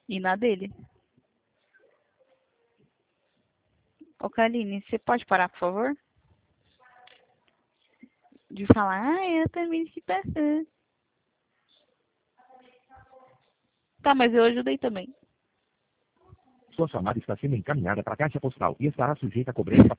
E na dele. Ô, Kaline, você pode parar, por favor? De falar, eu também se passando. Tá, mas eu ajudei também. Sua chamada está sendo encaminhada para a caixa postal e estará sujeita a cobrança